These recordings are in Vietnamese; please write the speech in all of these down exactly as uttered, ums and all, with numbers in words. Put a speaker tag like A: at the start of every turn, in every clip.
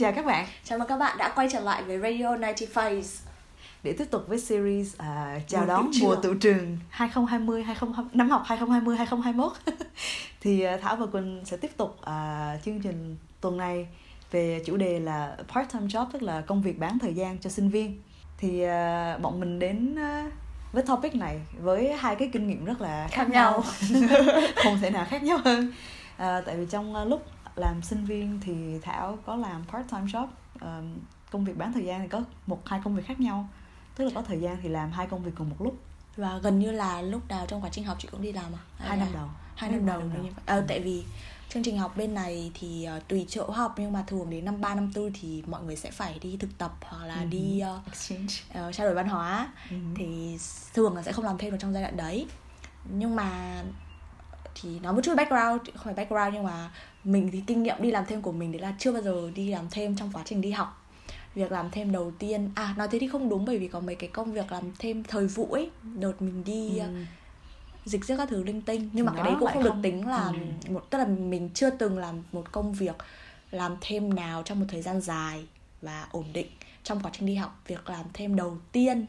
A: chào các bạn.
B: Chào mừng các bạn đã quay trở lại với Radio chín mươi
A: để tiếp tục với series uh, chào đón mùa tựu trường hai không hai không, hai không năm học hai không hai không hai không hai mốt. Thì uh, Thảo và Quỳnh sẽ tiếp tục uh, chương trình tuần này về chủ đề là part-time job, tức là công việc bán thời gian cho sinh viên. Thì uh, bọn mình đến uh, với topic này với hai cái kinh nghiệm rất là khác, khác nhau, không thể nào khác nhau hơn. Uh, tại vì trong uh, lúc làm sinh viên thì Thảo có làm part-time job, uh, công việc bán thời gian thì có một hai công việc khác nhau, tức là có thời gian thì làm hai công việc cùng một lúc.
B: Và gần như là lúc nào trong quá trình học chị cũng đi làm à?
A: Hai năm đầu.
B: Hai năm đầu như vậy. À, ừ. Tại vì chương trình học bên này thì uh, tùy chỗ học, nhưng mà thường đến năm ba, năm tư thì mọi người sẽ phải đi thực tập hoặc là uh-huh. đi uh, exchange, uh, trao đổi văn hóa. Uh-huh. Thì thường là sẽ không làm thêm được trong giai đoạn đấy. Nhưng mà thì nói một chút background, không phải background nhưng mà mình thì kinh nghiệm đi làm thêm của mình đấy là chưa bao giờ đi làm thêm trong quá trình đi học. Việc làm thêm đầu tiên, à nói thế thì không đúng, bởi vì có mấy cái công việc làm thêm thời vụ ấy, đợt mình đi ừ. dịch giữa các thứ linh tinh, nhưng thì mà cái đấy cũng không được không... tính là ừ. một, tức là mình chưa từng làm một công việc làm thêm nào trong một thời gian dài và ổn định trong quá trình đi học. Việc làm thêm đầu tiên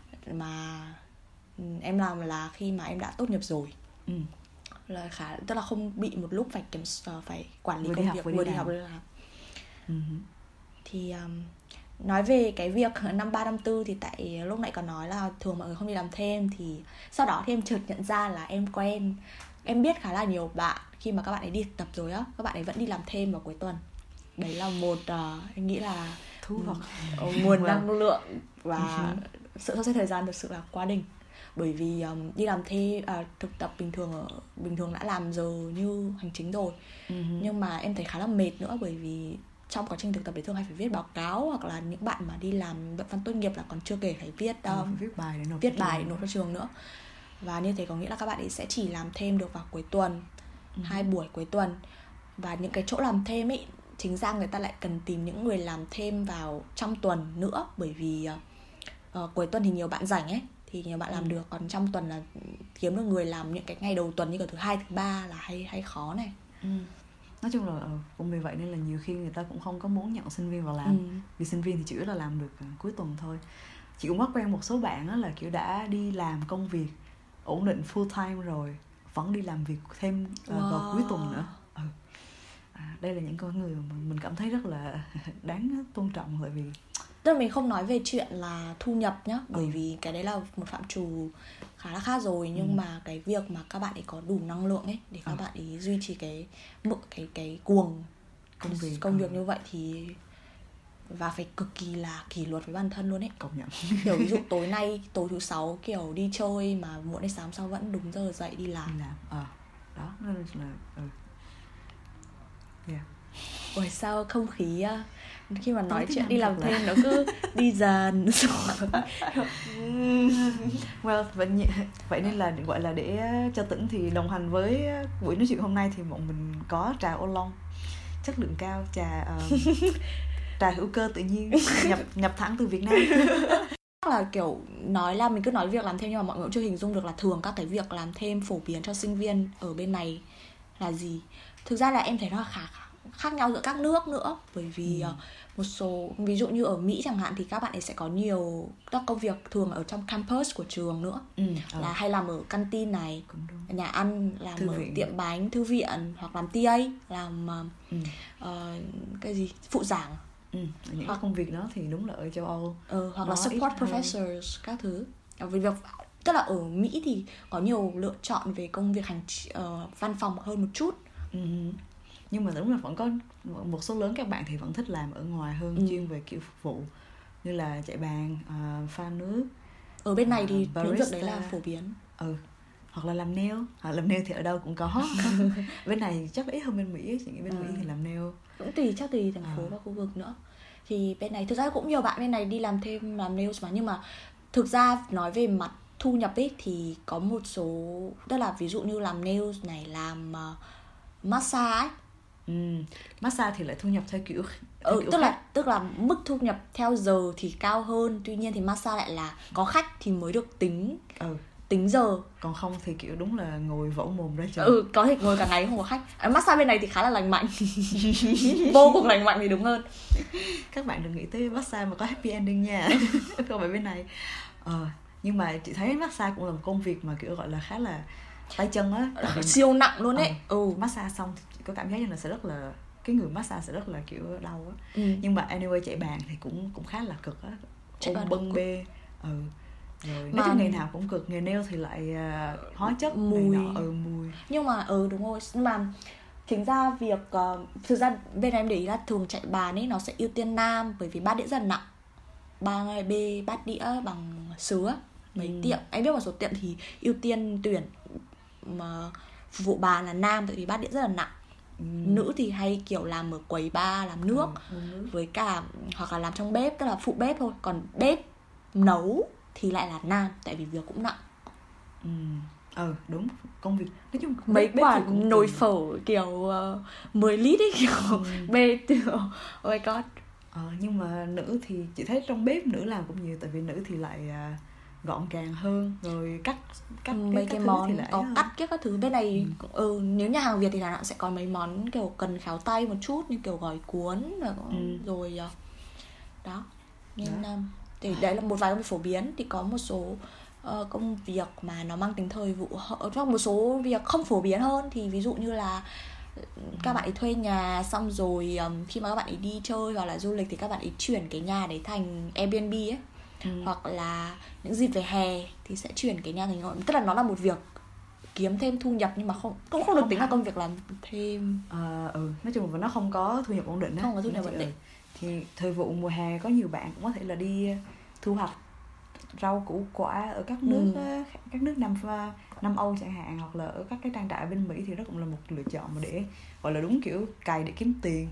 B: mà em làm là khi mà em đã tốt nghiệp rồi. Ừ. Là khá, tức là không bị một lúc phải kiểm phải quản lý vừa công việc vừa đi học vừa đi làm. Ừ. Thì um, nói về cái việc năm ba, năm tư thì tại lúc nãy có nói là thường mọi người không đi làm thêm, thì sau đó thì em chợt nhận ra là em quen, em biết khá là nhiều bạn khi mà các bạn ấy đi tập rồi á, các bạn ấy vẫn đi làm thêm vào cuối tuần. Đấy là một uh, em nghĩ là
A: thú vật,
B: nguồn năng lượng và sự sắp xếp thời gian thực sự là quá đỉnh. Bởi vì um, đi làm thêm à, thực tập bình thường ở bình thường đã làm giờ như hành chính rồi, uh-huh. nhưng mà em thấy khá là mệt nữa, bởi vì trong quá trình thực tập thì thường hay phải viết báo cáo, hoặc là những bạn mà đi làm luận văn tốt nghiệp là còn chưa kể phải viết um,
A: ừ, phải viết bài để nộp
B: viết bài để nộp cho trường nữa. Và như thế có nghĩa là các bạn ấy sẽ chỉ làm thêm được vào cuối tuần, uh-huh. hai buổi cuối tuần. Và những cái chỗ làm thêm ấy, chính ra người ta lại cần tìm những người làm thêm vào trong tuần nữa, bởi vì uh, cuối tuần thì nhiều bạn rảnh ấy, thì nhiều bạn làm ừ. được, còn trong tuần là kiếm được người làm những cái ngày đầu tuần như cả thứ hai, thứ ba là hay hay khó này.
A: Ừ. Nói chung là cũng vì vậy nên là nhiều khi người ta cũng không có muốn nhận sinh viên vào làm. Ừ. Vì sinh viên thì chủ yếu là làm được cuối tuần thôi. Chị cũng có quen một số bạn đó là kiểu đã đi làm công việc ổn định full time rồi vẫn đi làm việc thêm wow. vào cuối tuần nữa. Ừ. À, đây là những con người mà mình cảm thấy rất là đáng tôn trọng, bởi vì
B: tức là mình không nói về chuyện là thu nhập nhá, bởi ừ. vì cái đấy là một phạm trù khá là khác rồi, nhưng ừ. mà cái việc mà các bạn ấy có đủ năng lượng ấy để các ừ. bạn ấy duy trì cái mức cái cái cuồng công việc công việc ừ. như vậy thì, và phải cực kỳ là kỷ luật với bản thân luôn ấy,
A: công nhận.
B: Kiểu ví dụ tối nay tối thứ sáu kiểu đi chơi mà muộn đến sáng sau vẫn đúng giờ dậy đi làm.
A: Đi làm. Ờ. Đó nên là ừ. Yeah.
B: Ôi sao không khí khi mà nói chuyện đi làm thêm nó cứ đi dần.
A: Well, vậy, vậy nên là gọi là để cho tỉnh thì đồng hành với buổi nói chuyện hôm nay thì bọn mình có trà ô long chất lượng cao, trà uh, trà hữu cơ tự nhiên nhập nhập thẳng từ Việt Nam.
B: Là kiểu nói là mình cứ nói việc làm thêm, nhưng mà mọi người cũng chưa hình dung được là thường các cái việc làm thêm phổ biến cho sinh viên ở bên này là gì. Thực ra là em thấy nó khá khác nhau giữa các nước nữa, bởi vì ừ. một số, ví dụ như ở Mỹ chẳng hạn thì các bạn ấy sẽ có nhiều các công việc thường ở trong campus của trường nữa, ừ. là hay làm ở căn tin này, nhà ăn, làm thư ở viện. Tiệm bánh, thư viện, hoặc làm tê a, làm ừ. uh, cái gì phụ giảng.
A: Ừ. Những hoặc, công việc đó thì đúng là ở châu Âu,
B: ừ, hoặc là support professors hơn. Các thứ. Vì việc tức là ở Mỹ thì có nhiều lựa chọn về công việc hành uh, văn phòng hơn một chút.
A: Ừ. Nhưng mà đúng là vẫn có một số lớn các bạn thì vẫn thích làm ở ngoài hơn, ừ. chuyên về kiểu phục vụ như là chạy bàn, uh, pha nước.
B: Ở bên này uh, thì những việc đấy là phổ biến.
A: Ừ. Hoặc là làm nail. À, làm nail thì ở đâu cũng có. Bên này chắc là ít hơn bên Mỹ. Chị nghĩ bên ừ. Mỹ thì làm nail
B: cũng tùy, chắc tùy thành phố à. và khu vực nữa. Thì bên này thực ra cũng nhiều bạn bên này đi làm thêm làm nails mà, nhưng mà thực ra nói về mặt thu nhập ấy thì có một số, tức là ví dụ như làm nails này, làm uh, massage ấy.
A: Ừ. Massage thì lại thu nhập theo kiểu, theo
B: ừ,
A: kiểu
B: tức
A: khác.
B: là tức là mức thu nhập theo giờ thì cao hơn, tuy nhiên thì massage lại là có khách thì mới được tính.
A: Ừ.
B: tính giờ.
A: Còn không thì kiểu đúng là ngồi vỗ mồm ra trời.
B: Ừ, có thể ngồi cả ngày không có khách. À, massage bên này thì khá là lành mạnh. Vô cùng lành mạnh thì đúng hơn.
A: Các bạn đừng nghĩ tới massage mà có happy ending nha. Không phải bên này. Ờ, nhưng mà chị thấy massage cũng là một công việc mà kiểu gọi là khá là tay chân á,
B: siêu nặng luôn ấy.
A: ờ, ừ. Massage xong thì chị có cảm giác như là sẽ rất là, cái người massage sẽ rất là kiểu đau á. Ừ. Nhưng mà anyway chạy bàn thì cũng cũng khá là cực á, ôm bưng bê. Ừ. Rồi nói chung ngày nào cũng cực. Nghề nail thì lại uh, hóa chất
B: mùi
A: nọ, ừ, mùi.
B: Nhưng mà ừ đúng rồi, nhưng mà chính ra việc uh, thực ra bên em để ý là thường chạy bàn ấy nó sẽ ưu tiên nam, bởi vì bát đĩa rất là nặng. Ba ngày B bát đĩa bằng sứ mấy ừ. tiệm em biết một số tiệm thì ưu tiên tuyển mà phục vụ bàn là nam, tại vì bát đĩa rất là nặng. Ừ. Nữ thì hay kiểu làm ở quầy bar làm nước, ừ, ừ. với cả hoặc là làm trong bếp, tức là phụ bếp thôi. Còn bếp nấu thì lại là nam, tại vì việc cũng nặng.
A: Ừ, ừ đúng, công việc nói chung
B: mấy quả nồi phở kiểu uh, mười lít ấy, kiểu ừ. bê kiểu oh my god.
A: Ờ, nhưng mà nữ thì chị thấy trong bếp nữ làm cũng nhiều, tại vì nữ thì lại uh, gọn gàng hơn, rồi cắt cắt
B: mấy cái, cái món thì lại có hơn. Cắt các các thứ bên này. Ừ. ừ nếu nhà hàng Việt thì là sẽ có mấy món kiểu cần khéo tay một chút, như kiểu gỏi cuốn rồi, ừ. rồi uh, đó nên đó. Um, thì đấy là một vài công việc phổ biến. Thì có một số uh, công việc mà nó mang tính thời vụ, hoặc một số việc không phổ biến hơn, thì ví dụ như là các bạn ấy thuê nhà xong rồi um, khi mà các bạn ấy đi chơi hoặc là du lịch thì các bạn ấy chuyển cái nhà đấy thành Airbnb ấy. Ừ. Hoặc là những dịp về hè thì sẽ chuyển cái nhà thành ngọn, tức là nó là một việc kiếm thêm thu nhập, nhưng mà không cũng không được không tính hẳn là công việc làm thêm.
A: À, ừ nói chung là nó không có thu nhập ổn định á.
B: Không có thu nhập ổn định.
A: Thì thời vụ mùa hè có nhiều bạn cũng có thể là đi thu hoạch rau củ quả ở các nước ừ. các nước Nam Nam Âu chẳng hạn, hoặc là ở các cái trang trại bên Mỹ, thì đó cũng là một lựa chọn mà để gọi là đúng kiểu cày để kiếm tiền.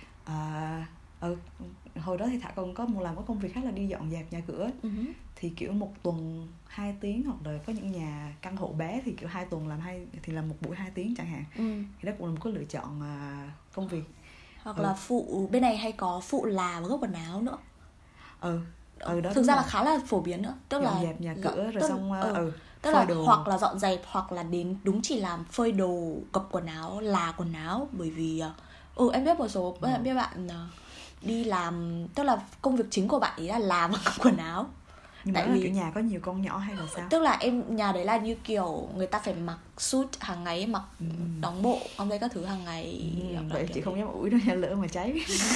A: À, ừ, hồi đó thì Thảo còn có một làm có công việc khác là đi dọn dẹp nhà cửa. Uh-huh. Thì kiểu một tuần hai tiếng, hoặc là có những nhà căn hộ bé thì kiểu hai tuần làm hai thì làm một buổi hai tiếng chẳng hạn. Uh-huh. Thì đó cũng là một cái lựa chọn uh, công việc.
B: Hoặc ừ. là phụ bên này hay có phụ là và gấp quần áo nữa.
A: Ừ. Ừ, đó
B: thực ra là khá là phổ biến nữa, tức
A: dọn
B: là
A: dẹp nhà cửa rồi tức, xong uh, ừ,
B: tức là đồ. Hoặc là dọn dẹp, hoặc là đến đúng chỉ làm phơi đồ, cặp quần áo, là quần áo. Bởi vì ừ em biết một số ừ. biết bạn đi làm, tức là công việc chính của bạn ấy là làm cặp quần áo.
A: Nhưng tại mà vì kiểu nhà có nhiều con nhỏ hay là sao?
B: Tức là em nhà đấy là như kiểu người ta phải mặc suit hàng ngày, mặc ừ. đóng bộ, không thấy các thứ hàng ngày.
A: Ừ, vậy chị không dám ủi đâu nha, lỡ mà cháy.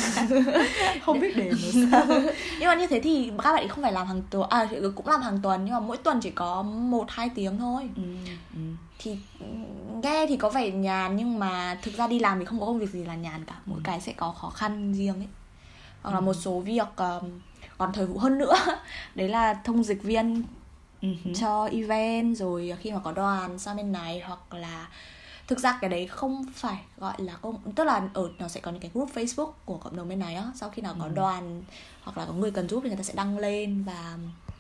A: Không biết đền nữa sao.
B: Nhưng mà như thế thì các bạn ấy không phải làm hàng tuần, à cũng làm hàng tuần, nhưng mà mỗi tuần chỉ có một hai tiếng thôi. Ừ. Ừ. Thì nghe thì có vẻ nhàn, nhưng mà thực ra đi làm thì không có công việc gì là nhàn cả. Mỗi ừ. cái sẽ có khó khăn riêng ấy. Hoặc là một số việc um, còn thời vụ hơn nữa, đấy là thông dịch viên uh-huh. cho event, rồi khi mà có đoàn sang bên này. Hoặc là thực ra cái đấy không phải gọi là công, tức là ở nó sẽ có những cái group Facebook của cộng đồng bên này á, sau khi nào có uh-huh. đoàn hoặc là có người cần giúp thì người ta sẽ đăng lên. Và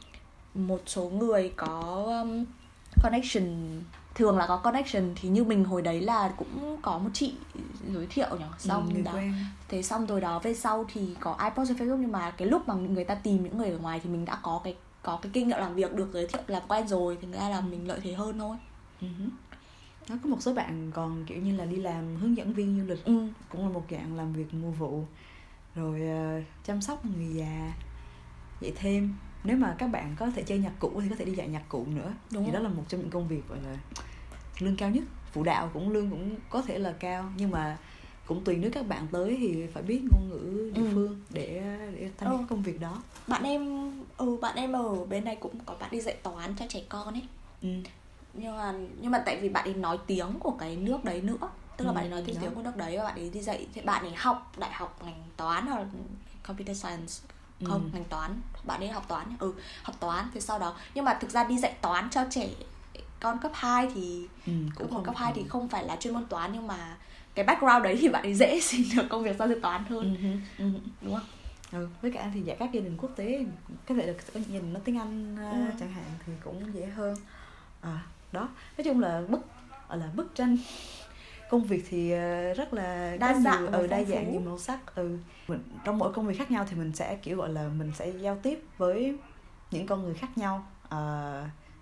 B: một số người có um, connection, thường là có connection, thì như mình hồi đấy là cũng có một chị giới thiệu nhỉ, xong ừ, đó quen. Thế xong rồi đó về sau thì có ai post trên Facebook, nhưng mà cái lúc mà người ta tìm những người ở ngoài thì mình đã có cái có cái kinh nghiệm làm việc, được giới thiệu làm quen rồi, thì ra là mình lợi thế hơn thôi. Uh-huh.
A: Nó có một số bạn còn kiểu như là đi làm hướng dẫn viên du lịch, ừ. cũng là một dạng làm việc mùa vụ, rồi uh, chăm sóc người già, dạy thêm. Nếu mà các bạn có thể chơi nhạc cụ thì có thể đi dạy nhạc cụ nữa. Đúng thì đó là một trong những công việc gọi là lương cao nhất. Phụ đạo cũng lương cũng có thể là cao, nhưng mà cũng tùy, nếu các bạn tới thì phải biết ngôn ngữ địa ừ. phương để để tham gia ừ. công việc đó.
B: Bạn em ừ bạn em ở bên này cũng có bạn đi dạy toán cho trẻ con ấy. Ừ. Nhưng mà nhưng mà tại vì bạn ấy nói tiếng của cái nước đấy nữa, tức là ừ, bạn ấy nói tiếng tiếng của nước đấy, và bạn ấy đi dạy, thì bạn ấy học đại học ngành toán hoặc là computer science. Không, ừ. ngành toán, bạn ấy học toán, ừ, học toán. Thì sau đó, nhưng mà thực ra đi dạy toán cho trẻ con cấp hai thì ừ, cũng không cấp hai thì không phải là chuyên môn toán, nhưng mà cái background đấy thì bạn ấy dễ xin được công việc giao dịch toán hơn. Ừ, ừ. Đúng không?
A: Ừ, với cả thì dạy các gia đình quốc tế, có thể là có những gia đình nói tiếng Anh ừ. chẳng hạn thì cũng dễ hơn. À, đó, nói chung là bức gọi là bức tranh công việc thì rất là
B: đa dạng,
A: ở ừ, đa dạng nhiều màu sắc. Ừ. Mình, trong mỗi công việc khác nhau thì mình sẽ kiểu gọi là mình sẽ giao tiếp với những con người khác nhau, à,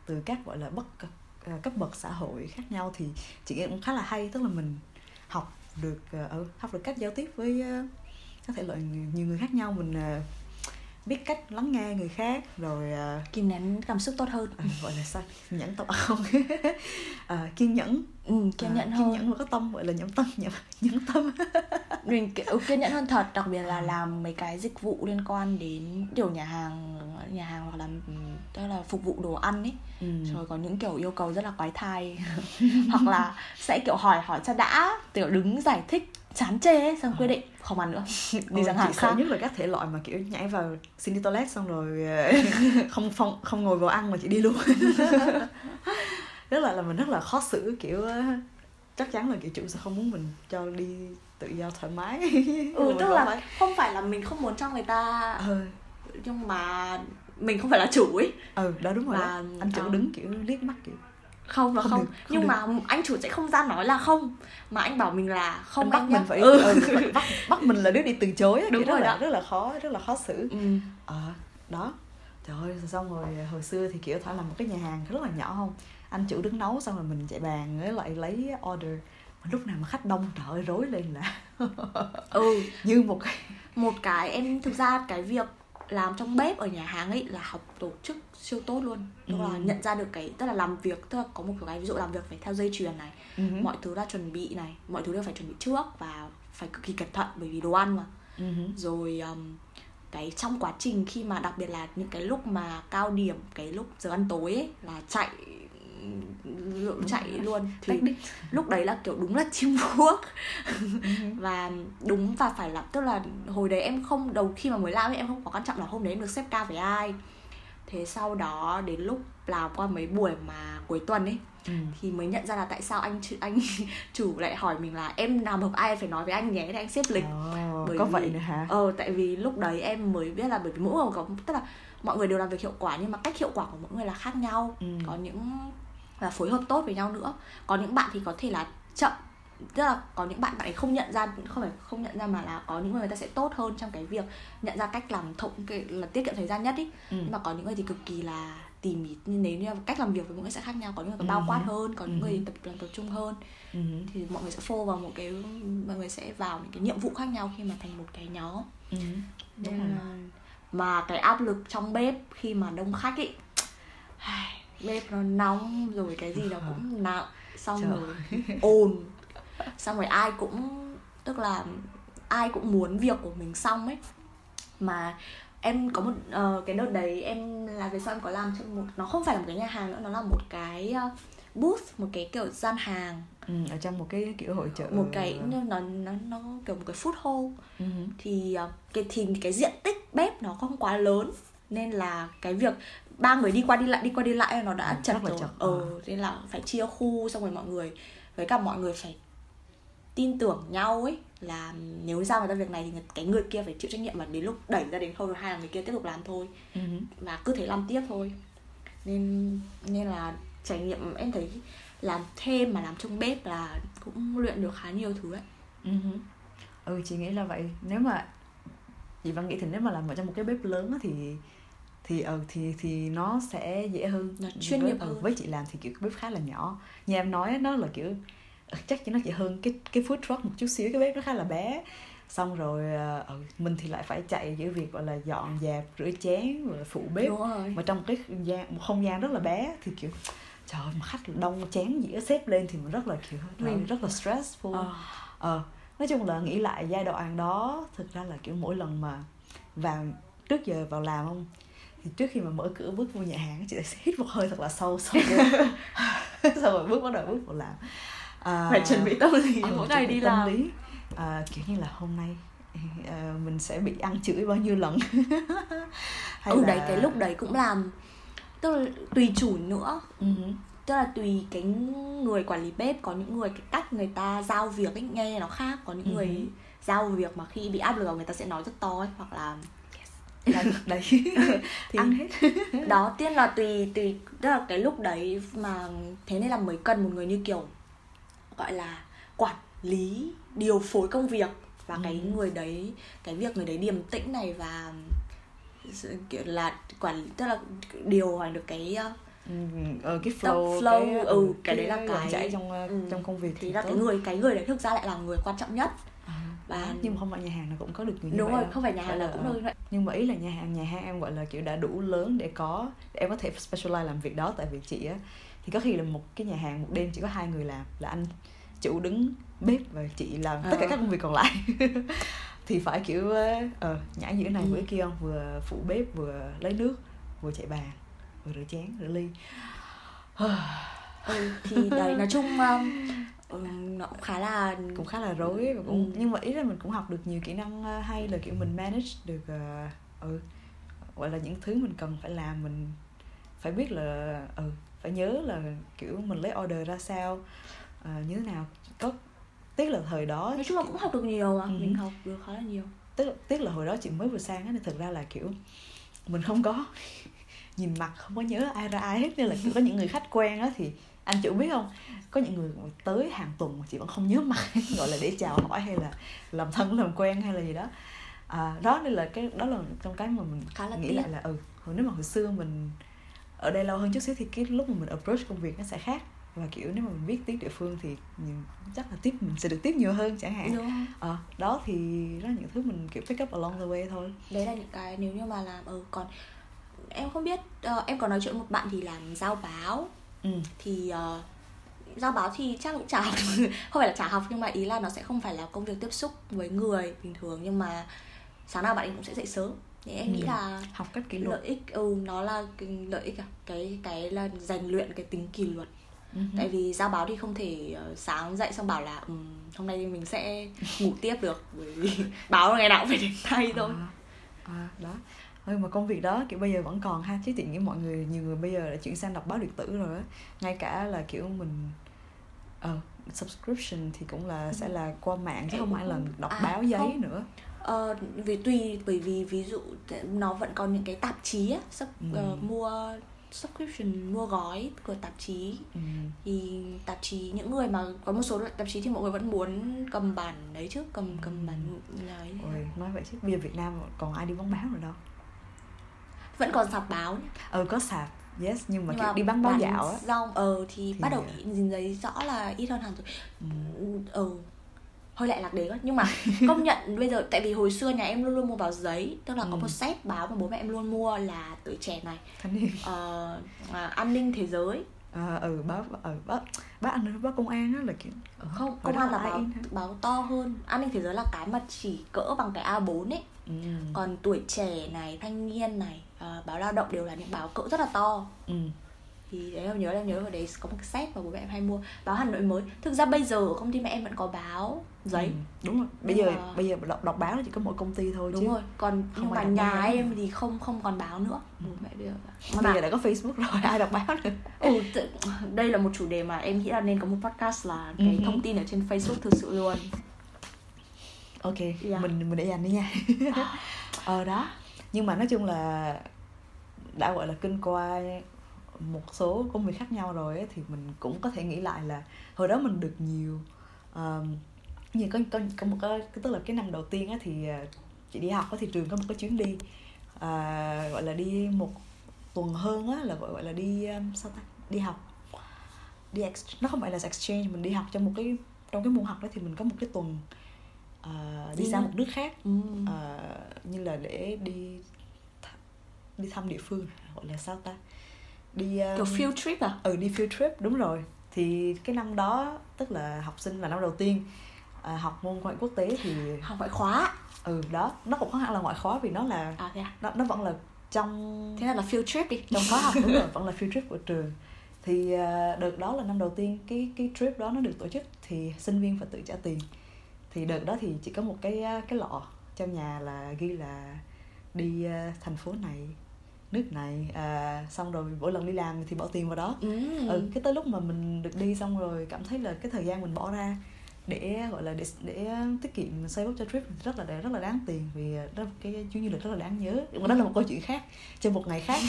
A: từ các gọi là bất cấp bậc xã hội khác nhau, thì chị nghĩ cũng khá là hay. Tức là mình học được uh, học được cách giao tiếp với uh, các thể loại nhiều người khác nhau, mình uh, biết cách lắng nghe người khác, rồi uh,
B: kìm nén cảm xúc tốt hơn,
A: à, gọi là sao, nhẫn tâm không à, kiên nhẫn,
B: ừ, kiên nhẫn
A: à,
B: hơn,
A: kiên nhẫn và có tâm, gọi là nhẫn tâm, nhẫn, nhẫn tâm
B: mình kiểu kiên nhẫn hơn thật, đặc biệt là làm mấy cái dịch vụ liên quan đến kiểu nhà hàng nhà hàng hoặc là tức là phục vụ đồ ăn ấy, ừ. Rồi có những kiểu yêu cầu rất là quái thai hoặc là sẽ kiểu hỏi hỏi cho đã, kiểu đứng giải thích chán chê ấy, xong quyết định không ăn nữa, đi sang hàng khác.
A: Sợ nhất là các thể loại mà kiểu nhảy vào xin đi toilet xong rồi không không không ngồi vào ăn mà chỉ đi luôn rất là là mình rất là khó xử, kiểu chắc chắn là kiểu chủ sẽ không muốn mình cho đi tự do thoải mái.
B: Ừ, tức là phải... không phải là mình không muốn cho người ta, ừ. Nhưng mà mình không phải là chủ ấy.
A: Ừ, đó đúng rồi. Và... đó. Anh chủ uh... đứng kiểu liếc mắt kiểu
B: không và không, không. Được, không nhưng được. Mà anh chủ sẽ không ra nói là không, mà anh bảo mình là không,
A: anh
B: anh
A: bắt mình phải ừ. Ừ, bắt, bắt mình là đứa đi từ chối.
B: Đúng rồi,
A: rất
B: đó.
A: Là, rất là khó, rất là khó xử.
B: Ừ.
A: À, đó. Trời ơi, xong rồi hồi xưa thì kiểu Thảo làm một cái nhà hàng rất là nhỏ không, anh chủ đứng nấu xong rồi mình chạy bàn với lại lấy order, mà lúc nào mà khách đông trời ơi rối lên là
B: ừ
A: như một cái
B: một cái em thực ra cái việc làm trong bếp ở nhà hàng ấy là học tổ chức siêu tốt luôn, tức là ừ. nhận ra được cái, tức là làm việc, tức là có một cái ví dụ làm việc phải theo dây chuyền này, ừ. mọi thứ là chuẩn bị này, mọi thứ đều phải chuẩn bị trước và phải cực kỳ cẩn thận bởi vì đồ ăn mà, ừ. Rồi um, cái trong quá trình khi mà đặc biệt là những cái lúc mà cao điểm, cái lúc giờ ăn tối ấy là chạy chạy luôn, thì lúc đấy là kiểu đúng là teamwork và đúng và phải làm, tức là hồi đấy em không, đầu khi mà mới làm ấy em không có quan trọng là hôm đấy em được xếp ca với ai, thế sau đó đến lúc làm qua mấy buổi mà cuối tuần ấy, ừ. thì mới nhận ra là tại sao anh anh chủ lại hỏi mình là em làm hợp ai phải nói với anh nhé để anh xếp lịch.
A: Oh, bởi có vì, vậy nữa hả?
B: Ờ tại vì lúc đấy em mới biết là bởi vì mỗi người có, tức là mọi người đều làm việc hiệu quả nhưng mà cách hiệu quả của mỗi người là khác nhau, ừ. Có những là phối hợp tốt với nhau nữa, có những bạn thì có thể là chậm, tức là có những bạn bạn ấy không nhận ra, không phải không nhận ra mà là có những người người ta sẽ tốt hơn trong cái việc nhận ra cách làm thông cái là tiết kiệm thời gian nhất ý, ừ. Nhưng mà có những người thì cực kỳ là tỉ mỉ, nếu như cách làm việc với mọi người sẽ khác nhau, có những người có bao ừ. quát hơn, có những ừ. người tập làm tập trung hơn, ừ. Thì mọi người sẽ phô vào một cái, mọi người sẽ vào những cái nhiệm vụ khác nhau khi mà thành một cái nhóm, ừ. Đúng rồi. Mà cái áp lực trong bếp khi mà đông khách ấy, bếp nó nóng rồi cái gì nó cũng nặng, xong Trời. Rồi ồn, xong rồi ai cũng, tức là ai cũng muốn việc của mình xong ấy. Mà em có một uh, cái đợt đấy em là về sau em có làm trong một, nó không phải là một cái nhà hàng nữa, nó là một cái uh, booth, một cái kiểu gian hàng,
A: ừ, ở trong một cái kiểu hội chợ,
B: một cái nó nó nó kiểu một cái food hall, ừ. Thì uh, cái thì cái diện tích bếp nó không quá lớn nên là cái việc ba người đi qua đi lại đi qua đi lại nó đã ừ, chật rồi, ờ nên là phải chia khu, xong rồi mọi người với cả mọi người phải tin tưởng nhau ấy, là nếu giao người ta việc này thì cái người kia phải chịu trách nhiệm, và đến lúc đẩy ra đến khâu rồi hai là người kia tiếp tục làm thôi, uh-huh. Và cứ thế làm tiếp thôi, nên nên là trải nghiệm em thấy làm thêm mà làm trong bếp là cũng luyện được khá nhiều thứ ấy.
A: Uh-huh. Ừ, chị nghĩ là vậy. Nếu mà chị vẫn nghĩ thì nếu mà làm ở trong một cái bếp lớn thì thì ờ thì thì nó sẽ dễ hơn,
B: nó chuyên nghiệp
A: với,
B: hơn.
A: Với chị làm thì kiểu bếp khá là nhỏ, như em nói nó là kiểu chắc chỉ nó chỉ hơn cái cái food truck một chút xíu, cái bếp nó khá là bé, xong rồi uh, mình thì lại phải chạy giữa việc gọi là dọn dẹp, rửa chén, rồi phụ bếp, mà trong cái gian, một không gian rất là bé thì kiểu trời ơi, mà khách đông chén dĩa xếp lên thì mình rất là kiểu mình rất là stressful. Ờ. Ờ, nói chung là nghĩ lại giai đoạn đó, thực ra là kiểu mỗi lần mà vào trước giờ vào làm không, thì trước khi mà mở cửa bước vô nhà hàng chị sẽ hít một hơi thật là sâu, xong rồi, xong rồi bước bắt đầu bước vào làm. À,
B: phải chuẩn bị tâm lý mỗi ngày đi làm,
A: lý. À, kiểu như là hôm nay à, mình sẽ bị ăn chửi bao nhiêu lần. Hay
B: ừ
A: là...
B: đấy, cái lúc đấy cũng làm, tức là tùy chủ nữa, uh-huh. Tức là tùy cái người quản lý bếp, có những người cái cách người ta giao việc ấy, nghe nó khác, có những uh-huh. người giao việc mà khi bị áp lực người ta sẽ nói rất to ấy, hoặc là
A: đấy, đấy. Thì ăn hết.
B: Đó, tiên là tùy tùy tức là cái lúc đấy mà thế nên là mới cần một người như kiểu gọi là quản lý, điều phối công việc, và ừ. cái người đấy, cái việc người đấy điềm tĩnh này và kiểu là quản, tức là điều hành được cái
A: ờ, cái flow,
B: flow
A: cái,
B: ừ
A: cái,
B: cái đấy là cái
A: chảy trong
B: ừ.
A: trong công việc
B: thì,
A: thì
B: là
A: tốt.
B: cái người cái người đấy thực ra lại là người quan trọng nhất.
A: À, và nhưng mà không phải nhà hàng nào cũng có được người như
B: đúng
A: vậy
B: rồi
A: đâu.
B: Không phải nhà hàng nào cũng được như vậy.
A: Nhưng mà ý là nhà hàng nhà hàng em gọi là kiểu đã đủ lớn để có để em có thể specialize làm việc đó. Tại vì chị á thì có khi là một cái nhà hàng một đêm chỉ có hai người làm, là anh chủ đứng bếp và chị làm tất cả các công việc còn lại. Thì phải kiểu ờ uh, nhảy giữa này ừ. với kia không, vừa phụ bếp vừa lấy nước vừa chạy bàn vừa rửa chén rửa ly.
B: ừ, thì đấy nói chung um, nó cũng khá là
A: cũng khá là rối và cũng ừ. nhưng mà ý là mình cũng học được nhiều kỹ năng hay, là kiểu mình manage được uh, ừ, gọi là những thứ mình cần phải làm, mình phải biết là ừ, phải nhớ là kiểu mình lấy order ra sao, uh, như thế nào. Có tiếc là thời đó
B: nói chung là cũng học được nhiều mà ừ. mình học được khá là nhiều.
A: Tức tiếc là hồi đó chị mới vừa sang á, nên thực ra là kiểu mình không có nhìn mặt, không có nhớ ai ra ai hết, nên là có những người khách quen á thì anh chủ biết không, có những người tới hàng tuần mà chị vẫn không nhớ mặt gọi là để chào hỏi hay là làm thân làm quen hay là gì đó. À, đó nên là cái đó là trong cái mà mình
B: khá là
A: nghĩ
B: tiếc.
A: lại là ừ hồi nếu mà hồi xưa mình ở đây lâu hơn chút xíu thì cái lúc mà mình approach công việc nó sẽ khác, và kiểu nếu mà mình biết tiếng địa phương thì chắc là tiếp mình sẽ được tiếp nhiều hơn chẳng hạn. À, đó thì đó là những thứ mình kiểu pick up along the way thôi.
B: Đấy là những cái nếu như mà làm ừ còn em không biết uh, em có nói chuyện một bạn thì làm giao báo.
A: Ừ.
B: Thì uh, giao báo thì chắc cũng chả học không phải là chả học, nhưng mà ý là nó sẽ không phải là công việc tiếp xúc với người bình thường, nhưng mà sáng nào bạn ấy cũng sẽ dậy sớm. Thì em ừ. nghĩ là
A: học cách kỷ luật.
B: Lợi ích ừ nó là cái lợi ích à cái cái là rèn luyện cái tính kỷ luật. Uh-huh. Tại vì giao báo thì không thể uh, sáng dậy xong bảo là um, hôm nay mình sẽ ngủ tiếp được, bởi vì báo ngày nào cũng phải đến tay thôi.
A: À, à, đó. Thôi mà công việc đó kiểu bây giờ vẫn còn ha, chứ tiện nghĩ mọi người nhiều người bây giờ đã chuyển sang đọc báo điện tử rồi á, ngay cả là kiểu mình uh, subscription thì cũng là ừ. sẽ là qua mạng chứ không phải là đọc à, báo giấy không. nữa.
B: Ờ, vì tùy bởi vì ví dụ nó vẫn còn những cái tạp chí á, sub, ừ. uh, mua subscription, mua gói của tạp chí. Ừ. Thì tạp chí những người mà có một số tạp chí thì mọi người vẫn muốn cầm bản đấy chứ, cầm cầm bản đấy.
A: Ôi, nói vậy chứ bây giờ Việt Nam còn ai đi bán báo rồi đâu.
B: Vẫn còn sạp báo nhé.
A: Ừ có sạp, yes, nhưng mà
B: nhưng
A: kiểu
B: mà
A: đi bán báo dạo á.
B: Rong ờ thì, thì bắt đầu nhìn thấy rõ là ít hơn hẳn rồi. Ừ. ừ. Hơi lại lạc đề quá, nhưng mà công nhận bây giờ tại vì hồi xưa nhà em luôn luôn mua báo giấy, tức là ừ. có một set báo mà bố mẹ em luôn mua là Tuổi Trẻ này, ờ, à, An Ninh Thế Giới.
A: À, ừ báo ừ, báo báo an ninh, báo công an á là kiểu
B: không, công an là báo báo to hơn. An Ninh Thế Giới là cái mà chỉ cỡ bằng cái A bốn ấy. Ừ. Còn Tuổi Trẻ này, Thanh Niên này, uh, báo Lao Động đều là những báo cỡ rất là to. Ừ. Thì đấy em nhớ em nhớ ở đấy có một cái set mà bố mẹ em hay mua. Báo Hà Nội Mới. Thực ra bây giờ ở công ty mẹ em vẫn có báo giấy. Ừ,
A: đúng rồi. Bây nhưng giờ mà... bây giờ đọc, đọc báo chỉ có mỗi công ty thôi.
B: Đúng
A: chứ.
B: Đúng rồi. Còn không, nhưng mà nhà em thì không không còn báo nữa. Bố mẹ bây giờ.
A: Mà bây giờ đã có Facebook rồi, ai đọc báo nữa.
B: Ừ, đây là một chủ đề mà em nghĩ là nên có một podcast là cái uh-huh. thông tin ở trên Facebook thực sự luôn.
A: Ok, yeah. mình mình để dành đi nha. Ờ đó. Nhưng mà nói chung là đã gọi là kinh qua một số công việc khác nhau rồi ấy, thì mình cũng có thể nghĩ lại là hồi đó mình được nhiều um, như có, có, có một cái tức là cái năm đầu tiên á, thì chị đi học ở thị trường có một cái chuyến đi uh, gọi là đi một tuần hơn á, là gọi, gọi là đi um, sao ta đi học đi ex, nó không phải là exchange, mình đi học trong một cái trong cái môn học đó thì mình có một cái tuần uh, đi, đi sang một nước khác. Ừ. uh, như là để đi th- đi thăm địa phương, gọi là sao ta đi um,
B: kiểu field trip à?
A: Ừ, đi field trip, đúng rồi. Thì cái năm đó tức là học sinh là năm đầu tiên à, học môn ngoại quốc tế thì
B: học ngoại khóa.
A: Ừ đó, nó cũng không hẳn là ngoại khóa vì nó là
B: à, à?
A: nó nó vẫn là trong
B: thế là là field trip đi,
A: trong khóa học. Đúng rồi, vẫn là field trip của trường. Thì uh, đợt đó là năm đầu tiên cái cái trip đó nó được tổ chức thì sinh viên phải tự trả tiền. Thì đợt đó thì chỉ có một cái cái lọ trong nhà là ghi là đi uh, thành phố này, nước này, à, xong rồi mỗi lần đi làm thì bỏ tiền vào đó. Ừ. ừ cái tới lúc mà mình được đi xong rồi cảm thấy là cái thời gian mình bỏ ra để gọi là để để tiết kiệm save up cho trip rất là rất là đáng tiền, vì đó cái chuyến du lịch rất là đáng nhớ. Nhưng mà đó là một câu chuyện khác cho một ngày khác.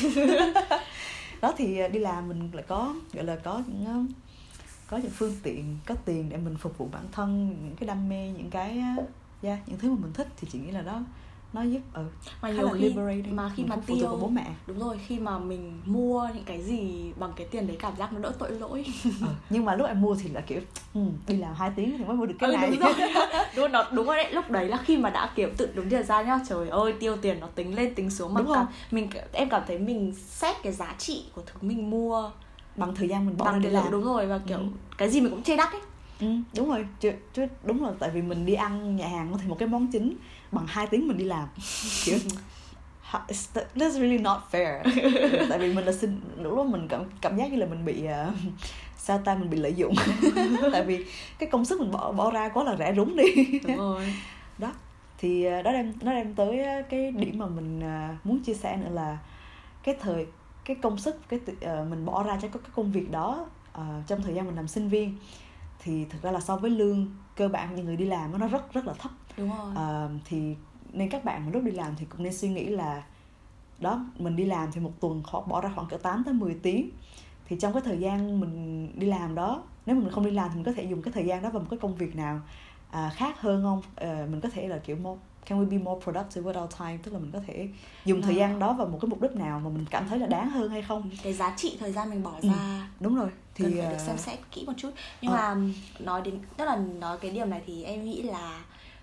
A: Đó thì đi làm mình lại có gọi là có những có những phương tiện, có tiền để mình phục vụ bản thân, những cái đam mê, những cái yeah, những thứ mà mình thích, thì chị nghĩ là đó nó giúp ừ,
B: mà
A: khá
B: nhiều
A: là
B: khi
A: liberating.
B: mà khi
A: mình
B: mà
A: không phụ thuộc
B: tiêu
A: vào bố mẹ.
B: Đúng rồi, khi mà mình mua những cái gì bằng cái tiền đấy cảm giác nó đỡ tội lỗi.
A: ừ, nhưng mà lúc em mua thì là kiểu ừ, đi làm hai tiếng thì mới mua được cái
B: ừ,
A: này.
B: Đúng rồi. đúng, nó, đúng rồi đấy, lúc đấy là khi mà đã kiểu tự đúng giờ ra nhá, trời ơi tiêu tiền nó tính lên tính xuống mà cảm, mình em cảm thấy mình xét cái giá trị của thứ mình mua
A: bằng thời gian mình bỏ
B: bằng
A: ra để làm.
B: Đúng rồi, và kiểu ừ. cái gì mình cũng chê đắt ấy.
A: Ừ, đúng rồi, chứ, chứ đúng rồi, tại vì mình đi ăn nhà hàng thì một cái món chính bằng hai tiếng mình đi làm. Kiểu that's really not fair. Tại vì mình là sinh, lúc đó mình cảm, cảm giác như là mình bị uh, sao ta, mình bị lợi dụng. Tại vì cái công sức mình bỏ bỏ ra quá là rẻ rúng đi.
B: Đúng rồi.
A: Đó, thì đó đem, nó đem tới cái điểm mà mình uh, muốn chia sẻ nữa là cái thời, cái công sức cái uh, mình bỏ ra cho cái công việc đó uh, trong thời gian mình làm sinh viên, thì thực ra là so với lương cơ bản của những người đi làm nó rất rất là thấp.
B: Đúng rồi.
A: Uh, thì nên các bạn lúc đi làm thì cũng nên suy nghĩ là đó, mình đi làm thì một tuần khoảng bỏ ra khoảng cỡ tám tới mười tiếng. Thì trong cái thời gian mình đi làm đó, nếu mình không đi làm thì mình có thể dùng cái thời gian đó vào một cái công việc nào uh, khác hơn không? Uh, mình có thể là kiểu more, can we be more productive with our time, tức là mình có thể dùng à. thời gian đó vào một cái mục đích nào mà mình cảm thấy là đáng hơn hay không?
B: Cái giá trị thời gian mình bỏ
A: ừ,
B: ra.
A: Đúng rồi.
B: Thì cần phải được xem xét kỹ một chút. Nhưng à. mà nói đến, tức là nói cái điều này thì em nghĩ là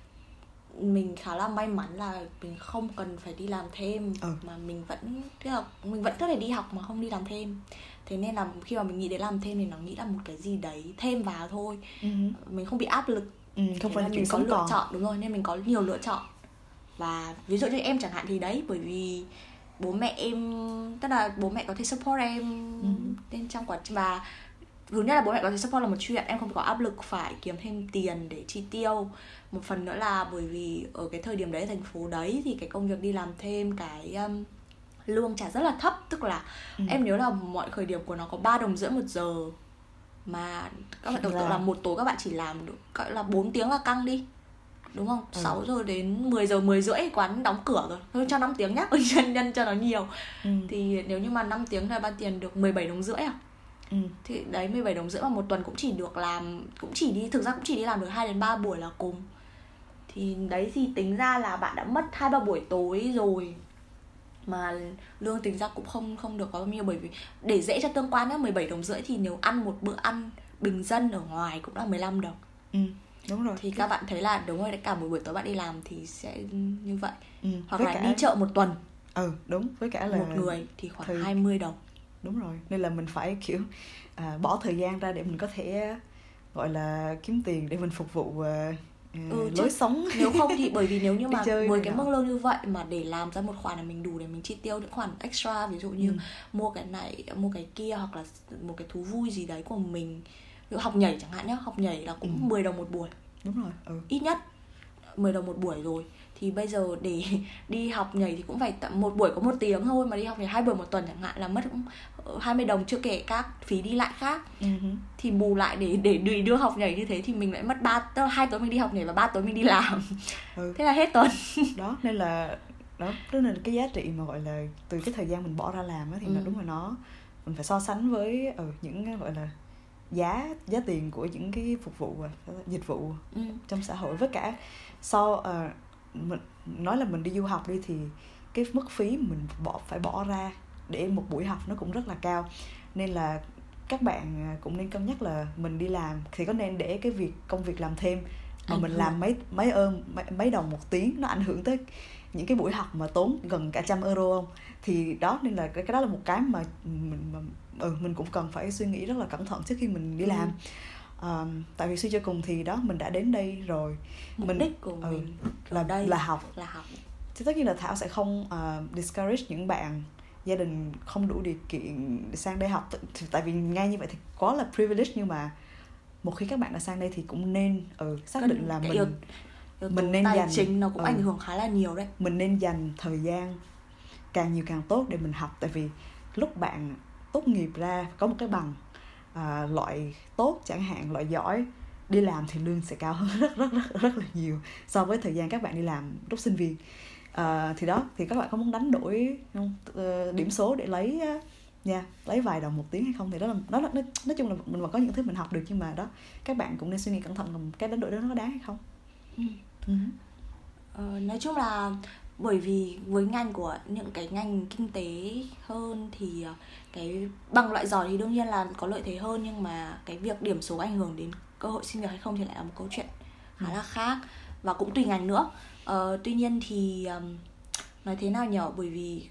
B: mình khá là may mắn là mình không cần phải đi làm thêm, ừ. mà mình vẫn tức là mình vẫn có thể đi học mà không đi làm thêm. Thế nên là khi mà mình nghĩ đến làm thêm thì nó nghĩ là một cái gì đấy thêm vào thôi. ừ. Mình không bị áp lực.
A: ừ, không phải
B: mình có lựa còn. chọn. Đúng rồi, nên mình có nhiều lựa chọn. Và ví dụ như em chẳng hạn thì đấy, bởi vì bố mẹ em, tức là bố mẹ có thể support em ừ. nên trong quá trình, và thứ nhất là bố mẹ có thể support là một chuyện, em không có áp lực phải kiếm thêm tiền để chi tiêu. Một phần nữa là bởi vì ở cái thời điểm đấy, thành phố đấy, thì cái công việc đi làm thêm, cái um, lương trả rất là thấp. Tức là ừ. em nhớ là mọi khởi điểm của nó có ba đồng rưỡi một giờ, mà các bạn tưởng tượng là một tối các bạn chỉ làm được gọi là bốn tiếng là căng đi, đúng không? ừ. sáu giờ đến mười giờ, mười rưỡi quán đóng cửa rồi, thôi cho năm tiếng nhá, nhân nhân cho nó nhiều. ừ. Thì nếu như mà năm tiếng là bao tiền được mười bảy đồng rưỡi à? Ừ. Thì đấy, mười bảy đồng rưỡi mà một tuần cũng chỉ được làm, cũng chỉ đi, thực ra cũng chỉ đi làm được hai đến ba buổi là cùng. Thì đấy, thì tính ra là bạn đã mất hai ba buổi tối rồi, mà lương tính ra cũng không không được có bao nhiêu. Bởi vì để dễ cho tương quan nhá, mười bảy đồng rưỡi thì nếu ăn một bữa ăn bình dân ở ngoài cũng là mười lăm đồng.
A: Ừ, đúng rồi.
B: Thì các bạn thấy là đúng rồi, cả một buổi tối bạn đi làm thì sẽ như vậy.
A: ừ,
B: Hoặc là cả... đi chợ một tuần.
A: Ừ, đúng, với cả là
B: một người thì khoảng thời... hai mươi đồng.
A: Đúng rồi, nên là mình phải kiểu à, bỏ thời gian ra để mình có thể gọi là kiếm tiền để mình phục vụ uh, ừ, lối sống.
B: Nếu không thì bởi vì nếu như mà với cái mức lương như vậy mà để làm ra một khoản là mình đủ để mình chi tiêu những khoản extra, ví dụ như ừ. mua cái này, mua cái kia, hoặc là một cái thú vui gì đấy của mình, ví dụ học nhảy chẳng hạn nhá, học nhảy là cũng ừ. mười đồng một buổi.
A: Đúng rồi. Ừ.
B: Ít nhất mười đồng một buổi rồi. Thì bây giờ để đi học nhảy thì cũng phải tận một buổi có một tiếng thôi, mà đi học nhảy hai buổi một tuần chẳng hạn là mất cũng hai mươi đồng, chưa kể các phí đi lại khác. uh-huh. Thì bù lại để để đi đưa học nhảy như thế thì mình lại mất ba, tức là hai tối mình đi học nhảy và ba tối mình đi làm. ừ. Thế là hết tuần.
A: Đó, nên là đó, đó là cái giá trị mà gọi là từ cái thời gian mình bỏ ra làm á, thì ừ. nó đúng là nó mình phải so sánh với ừ, những gọi là giá giá tiền của những cái phục vụ dịch vụ ừ. trong xã hội. Với cả so uh, mình nói là mình đi du học đi thì cái mức phí mình bỏ phải bỏ ra để một buổi học nó cũng rất là cao, nên là các bạn cũng nên cân nhắc là mình đi làm thì có nên để cái việc công việc làm thêm mà ảnh mình hưởng. làm mấy mấy ơn mấy, mấy đồng một tiếng nó ảnh hưởng tới những cái buổi học mà tốn gần cả trăm euro không? Thì đó, nên là cái, cái đó là một cái mà mình mà, ừ, mình cũng cần phải suy nghĩ rất là cẩn thận trước khi mình đi làm. ừ. uh, tại vì suy cho cùng thì đó, mình đã đến đây rồi,
B: mục
A: mình
B: đích của
A: ừ,
B: mình
A: là
B: đây
A: là học
B: là học
A: thì tất nhiên là Thảo sẽ không uh, discourage những bạn gia đình không đủ điều kiện để sang đây học, tại vì ngay như vậy thì quá là privilege. Nhưng mà một khi các bạn đã sang đây thì cũng nên ừ, xác Cần định là mình
B: yếu, yếu
A: mình nên
B: tài
A: dành
B: chính nó cũng
A: ừ,
B: ảnh hưởng khá là nhiều đấy.
A: Mình nên dành thời gian càng nhiều càng tốt để mình học, tại vì lúc bạn tốt nghiệp ra có một cái bằng à, loại tốt chẳng hạn, loại giỏi, đi làm thì lương sẽ cao hơn rất rất rất rất là nhiều so với thời gian các bạn đi làm lúc sinh viên. À, thì đó, thì các bạn có muốn đánh đổi không? Uh, điểm số để lấy uh, nha, lấy vài đồng một tiếng hay không, thì đó là đó là nói, nói chung là mình vẫn có những thứ mình học được, nhưng mà đó, các bạn cũng nên suy nghĩ cẩn thận cái đánh đổi đó nó có đáng hay không.
B: ừ. Ừ. Ờ, nói chung là bởi vì với ngành của những cái ngành kinh tế hơn thì cái bằng loại giỏi thì đương nhiên là có lợi thế hơn, nhưng mà cái việc điểm số ảnh hưởng đến cơ hội xin việc hay không thì lại là một câu chuyện khá ừ. là khác, và cũng tùy ngành nữa. Ờ, tuy nhiên thì um, nói thế nào nhở, bởi vì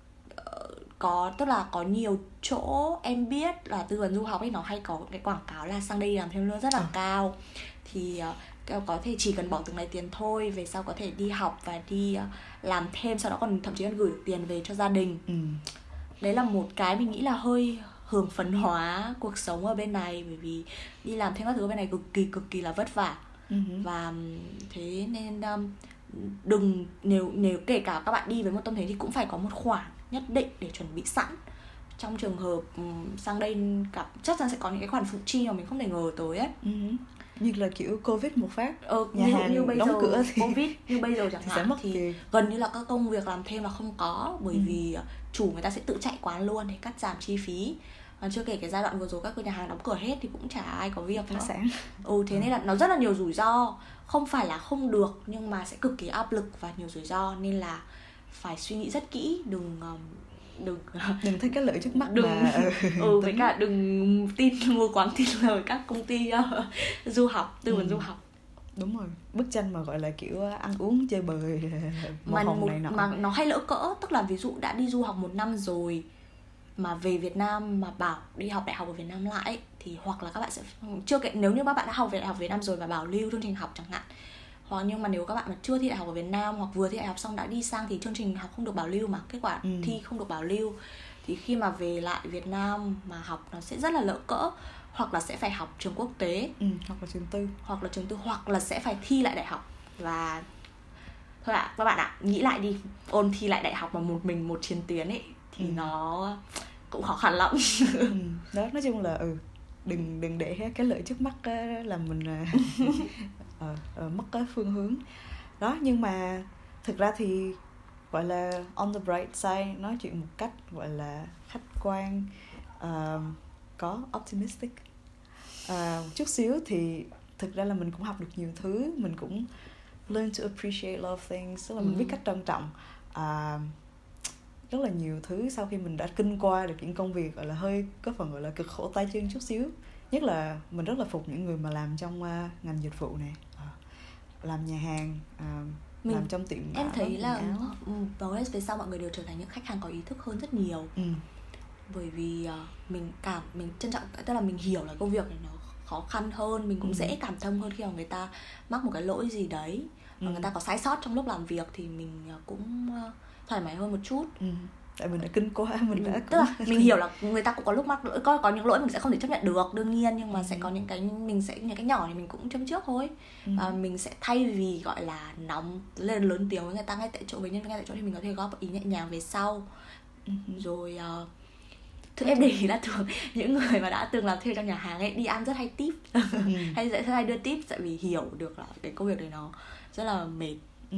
B: uh, có tức là có nhiều chỗ em biết là tư vấn du học ấy nó hay có cái quảng cáo là sang đây làm thêm lương rất là ừ. cao, thì uh, có thể chỉ cần bỏ từng này tiền thôi, về sau có thể đi học và đi uh, làm thêm, sau đó còn thậm chí còn gửi tiền về cho gia đình. ừ. Đấy là một cái mình nghĩ là hơi hưởng phấn hóa cuộc sống ở bên này, bởi vì đi làm thêm các thứ ở bên này cực kỳ cực kỳ là vất vả. uh-huh. Và thế nên um, đừng nếu nếu kể cả các bạn đi với một tâm thế thì cũng phải có một khoản nhất định để chuẩn bị sẵn, trong trường hợp um, sang đây gặp chắc chắn sẽ có những cái khoản phụ chi mà mình không thể ngờ tới ấy.
A: uh-huh. Như là kiểu Covid một phát,
B: ờ,
A: nhà
B: như,
A: hàng
B: như bây
A: đóng
B: giờ,
A: cửa thì
B: Covid như bây giờ chẳng
A: thì
B: hạn thì
A: thì
B: gần như là các công việc làm thêm là không có, bởi
A: ừ.
B: vì chủ người ta sẽ tự chạy quán luôn để cắt giảm chi phí. Còn chưa kể cái giai đoạn vừa rồi các nhà hàng đóng cửa hết thì cũng chả ai có việc nữa.
A: Sáng.
B: Ừ, thế nên là nó rất là nhiều rủi ro, không phải là không được nhưng mà sẽ cực kỳ áp lực và nhiều rủi ro, nên là phải suy nghĩ rất kỹ, đừng đừng
A: đừng thấy cái lợi trước mắt
B: đừng,
A: mà
B: ừ với cả đừng tin mua quán tin lời các công ty uh, du học tư vấn ừ. du học.
A: Đúng rồi, bức tranh mà gọi là kiểu ăn uống chơi bời
B: mà một này nọ. Mà nó hay lỡ cỡ, tức là ví dụ đã đi du học một năm rồi mà về Việt Nam mà bảo đi học đại học ở Việt Nam lại ấy, thì hoặc là các bạn sẽ chưa kể nếu như các bạn đã học về đại học Việt Nam rồi và bảo lưu chương trình học chẳng hạn, hoặc nhưng mà nếu các bạn mà chưa thi đại học ở Việt Nam hoặc vừa thi đại học xong đã đi sang thì chương trình học không được bảo lưu, mà kết quả ừ. thi không được bảo lưu, thì khi mà về lại Việt Nam mà học nó sẽ rất là lỡ cỡ, hoặc là sẽ phải học trường quốc tế,
A: ừ, hoặc là trường tư,
B: hoặc là trường tư, hoặc là sẽ phải thi lại đại học. Và thôi ạ, à, các bạn ạ, à, nghĩ lại đi, ôn thi lại đại học mà một mình một chiến tuyến ấy thì ừ. nó cũng khó khăn lắm.
A: ừ. Đó, nói chung là ừ đừng đừng để cái lợi trước mắt làm mình uh, uh, mất cái phương hướng đó. Nhưng mà thực ra thì gọi là on the bright side, nói chuyện một cách gọi là khách quan, uh, có optimistic uh, một chút xíu, thì thực ra là mình cũng học được nhiều thứ, mình cũng learn to appreciate a lot of things, tức là mình ừ. biết cách trân trọng uh, rất là nhiều thứ sau khi mình đã kinh qua được những công việc gọi là hơi có phần gọi là cực khổ tay chân chút xíu. Nhất là mình rất là phục những người mà làm trong uh, ngành dịch vụ này, uh, làm nhà hàng, uh, mình, làm trong tiệm
B: em thấy là nói về sau mọi người đều trở thành những khách hàng có ý thức hơn rất nhiều. ừ. Bởi vì uh, mình cảm mình trân trọng, tức là mình hiểu là công việc này nó khó khăn hơn, mình cũng ừ. dễ cảm thông hơn khi mà người ta mắc một cái lỗi gì đấy, ừ. người ta có sai sót trong lúc làm việc thì mình cũng uh, thoải mái hơn một chút.
A: ừ. Tại mình đã kinh qua, mình đã
B: tức là mình hiểu là người ta cũng có lúc mắc lỗi, có có những lỗi mình sẽ không thể chấp nhận được đương nhiên, nhưng mà ừ. sẽ có những cái mình sẽ những cái nhỏ thì mình cũng châm trước thôi. ừ. Và mình sẽ thay vì gọi là nóng lên lớn tiếng với người ta ngay tại chỗ, với nhân viên ngay tại chỗ, thì mình có thể góp ý nhẹ nhàng về sau. ừ. Rồi uh, thực em để ý là thường những người mà đã từng làm thuê trong nhà hàng ấy đi ăn rất hay tip, ừ. hay sẽ hay đưa tip, tại vì hiểu được là cái công việc đấy nó rất là mệt.
A: ừ.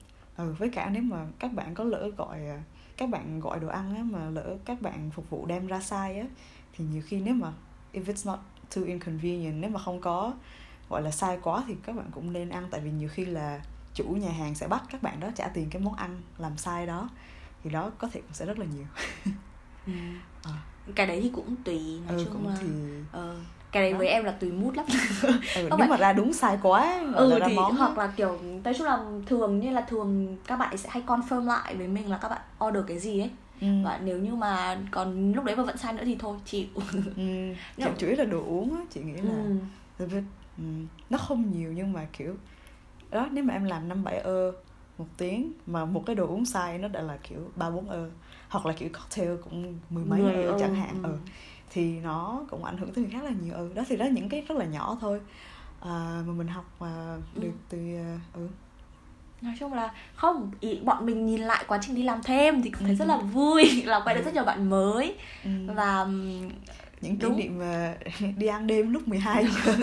A: ừ với cả nếu mà các bạn có lỡ gọi các bạn gọi đồ ăn á, mà lỡ các bạn phục vụ đem ra sai á, thì nhiều khi nếu mà if it's not too inconvenient, nếu mà không có gọi là sai quá thì các bạn cũng nên ăn, tại vì nhiều khi là chủ nhà hàng sẽ bắt các bạn đó trả tiền cái món ăn làm sai đó, thì đó có thể cũng sẽ rất là nhiều.
B: ừ. à. Cái đấy thì cũng tùy, nói
A: ừ,
B: chung là
A: thì...
B: ờ, cái đấy đó. Với em là tùy mood lắm.
A: ừ, nếu bạn... mà ra đúng sai quá
B: ừ thì món hoặc đó. Là kiểu nói chung là thường như là thường các bạn sẽ hay confirm lại với mình là các bạn order cái gì ấy. ừ. Và nếu như mà còn lúc đấy mà vẫn sai nữa thì thôi chịu.
A: ừ. Chẳng chủ yếu là đồ uống á, chị nghĩ là ừ. Ừ. nó không nhiều, nhưng mà kiểu đó, nếu mà em làm năm bảy ơ một tiếng mà một cái đồ uống sai nó đã là kiểu ba bốn ơ, hoặc là kiểu cocktail cũng mười mấy ơ ừ. chẳng hạn. ừ. ừ. thì nó cũng ảnh hưởng tới người khác là nhiều. ừ đó thì đó những cái rất là nhỏ thôi, à, mà mình học mà được ừ. từ ừ
B: nói chung là không ý, bọn mình nhìn lại quá trình đi làm thêm thì cũng thấy ừ. rất là vui, là quay được ừ. rất nhiều bạn mới. ừ. Và
A: những kỷ niệm mà đi ăn đêm lúc mười hai giờ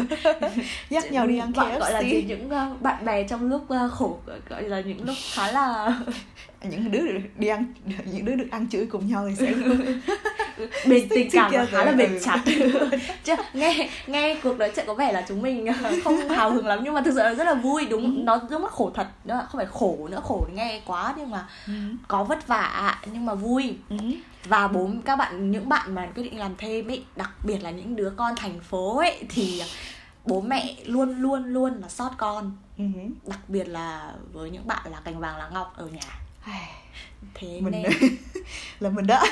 A: dắt nhau đi ăn ca ép xê,
B: gọi là gì, những uh, bạn bè trong lúc uh, khổ, gọi là những lúc khá là
A: những đứa đi ăn những đứa được ăn chửi cùng nhau thì sẽ
B: bền tình cảm và khá là bền chặt. Chứ nghe nghe cuộc nói chuyện có vẻ là chúng mình không hào hứng lắm, nhưng mà thực sự là rất là vui. Đúng, ừ. Nó rất là khổ thật, nó không phải khổ nữa, khổ nghe quá, nhưng mà ừ. có vất vả nhưng mà vui. ừ. Và bố các bạn, những bạn mà quyết định làm thêm ấy, đặc biệt là những đứa con thành phố ấy, thì bố mẹ luôn luôn luôn là sót con. ừ. Đặc biệt là với những bạn là cành vàng lá ngọc ở nhà. Thế
A: mình
B: nên
A: là mình đó.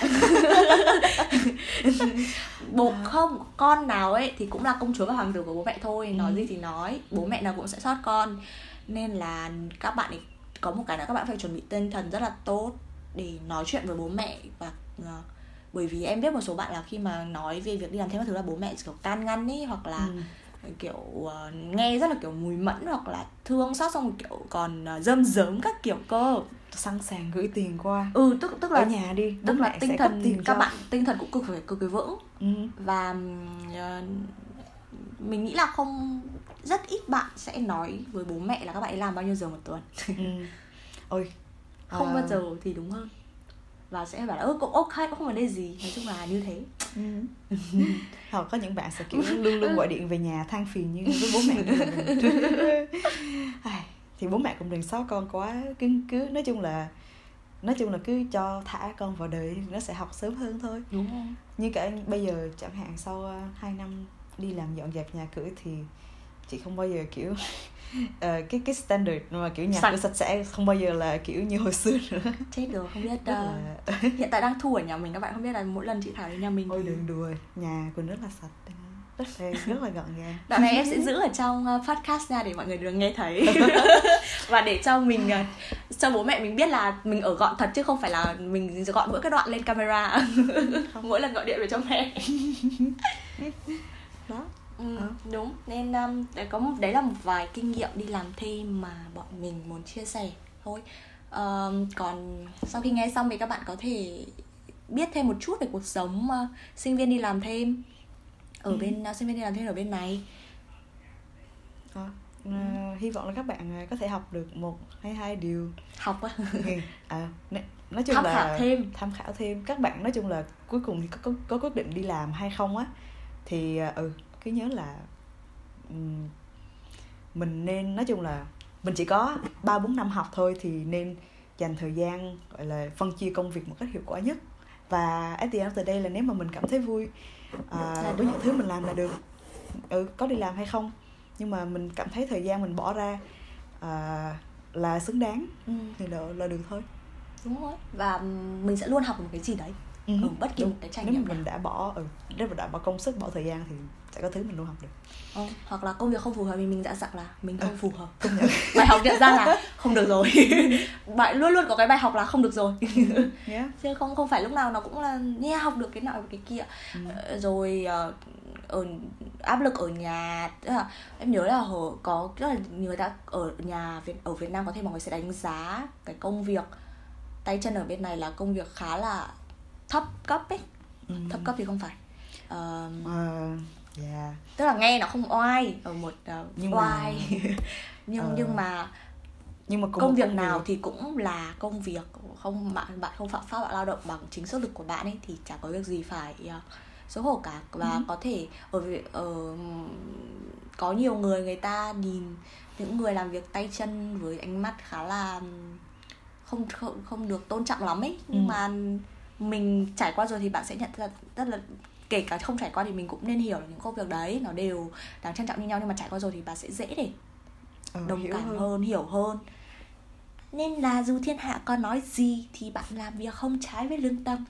B: Bố không, con nào ấy thì cũng là công chúa và hoàng tử của bố mẹ thôi. Nói ừ. gì thì nói, bố mẹ nào cũng sẽ sót con. Nên là các bạn ấy có một cái là các bạn phải chuẩn bị tinh thần rất là tốt để nói chuyện với bố mẹ. Và uh, bởi vì em biết một số bạn là khi mà nói về việc đi làm thêm các thứ là bố mẹ kiểu can ngăn ấy, hoặc là ừ. kiểu uh, nghe rất là kiểu mùi mẫn, hoặc là thương xót, xong rồi kiểu còn uh, rơm rớm các kiểu cơ,
A: sẵn sàng gửi tiền qua.
B: Ừ, tức tức là
A: ở nhà đi,
B: tức là tinh thần
A: tiền
B: các
A: cho.
B: bạn tinh thần cũng cực phải cực kỳ vững. ừ. Và uh, mình nghĩ là không, rất ít bạn sẽ nói với bố mẹ là các bạn ấy làm bao nhiêu giờ một tuần. ừ.
A: Ôi,
B: không uh... bao giờ thì đúng hơn. Và sẽ bảo là ơ cũng ok, cũng không vấn đề gì, nói chung là như thế.
A: ừ. Hoặc có những bạn sẽ kiểu luôn luôn gọi điện về nhà than phiền như với bố mẹ. Thì bố mẹ cũng đừng xót con quá, cứ cứ nói chung là nói chung là cứ cho thả con vào đời thì nó sẽ học sớm hơn thôi.
B: Đúng không?
A: Như cả bây giờ chẳng hạn sau uh, hai năm đi làm dọn dẹp nhà cửa thì chị không bao giờ kiểu uh, cái cái standard mà kiểu nhà cửa sạch sẽ không bao giờ là kiểu như hồi xưa nữa.
B: Chết rồi, không biết uh, là... hiện tại đang thu ở nhà mình, các bạn không biết là mỗi lần chị Thảo đến nhà mình
A: ôi
B: thì...
A: đừng đùa, nhà Quỳnh rất là sạch, rất là, rất là gọn gàng.
B: Đoạn này em sẽ giữ ở trong podcast ra để mọi người được nghe thấy. Và để cho mình cho bố mẹ mình biết là mình ở gọn thật, chứ không phải là mình gọn mỗi cái đoạn lên camera. Mỗi lần gọi điện về cho mẹ.
A: Đó.
B: Ừ, à. Đúng, nên um, đấy, có một, đấy là một vài kinh nghiệm đi làm thêm mà bọn mình muốn chia sẻ thôi. uh, Còn sau khi nghe xong thì các bạn có thể biết thêm một chút về cuộc sống uh, sinh viên đi làm thêm ở ừ. bên uh, sinh viên đi làm thêm ở bên này.
A: à, uh, Hy vọng là các bạn có thể học được một hay hai điều.
B: Học á?
A: à, nói chung
B: tham
A: là
B: khảo thêm
A: tham khảo thêm các bạn. Nói chung là cuối cùng thì có, có, có quyết định đi làm hay không á, thì ừ cứ nhớ là um, mình nên, nói chung là mình chỉ có ba bốn năm học thôi, thì nên dành thời gian gọi là phân chia công việc một cách hiệu quả nhất. Và at the end of the day là nếu mà mình cảm thấy vui à, với những thứ mình làm là được. Ừ, có đi làm hay không, nhưng mà mình cảm thấy thời gian mình bỏ ra à, là xứng đáng ừ. thì là, là được thôi.
B: Đúng rồi. Và mình sẽ luôn học một cái gì đấy ừ. ở bất kỳ một cái trải nghiệm.
A: Nếu mà mình đã bỏ ừ, nếu mà đã bỏ công sức, bỏ thời gian thì sẽ có thứ mình luôn học được.
B: ừ. Hoặc là công việc không phù hợp thì mình đã dặn là mình không ừ. phù hợp. Bài học nhận ra là không được rồi. Bạn luôn luôn có cái bài học là không được rồi.
A: yeah.
B: Chứ không không phải lúc nào nó cũng là nghe yeah, học được cái nọ cái kia. ừ. Rồi uh, ở áp lực ở nhà, tức là em nhớ là có rất là người ta ở nhà ở Việt Nam có thể mọi người sẽ đánh giá cái công việc tay chân ở bên này là công việc khá là thấp cấp ấy. ừ. Thấp cấp thì không phải uh,
A: uh, yeah.
B: tức là nghe nó không oai ở một uh,
A: nhưng
B: oai
A: mà...
B: nhưng
A: uh...
B: nhưng mà
A: nhưng mà
B: công việc công nào việc... thì cũng là công việc, không bạn bạn không phạm pháp bạn lao động bằng chính sức lực của bạn ấy thì chả có việc gì phải uh, xấu hổ cả. Và ừ. có thể ở ở có nhiều người người ta nhìn những người làm việc tay chân với ánh mắt khá là không không, không được tôn trọng lắm ấy, nhưng ừ. mà mình trải qua rồi thì bạn sẽ nhận ra rất là, kể cả không trải qua thì mình cũng nên hiểu là những công việc đấy nó đều đáng trân trọng như nhau, nhưng mà trải qua rồi thì bạn sẽ dễ để ừ, đồng cảm hơn. hơn, hiểu hơn. Nên là dù thiên hạ có nói gì thì bạn làm việc không trái với lương tâm.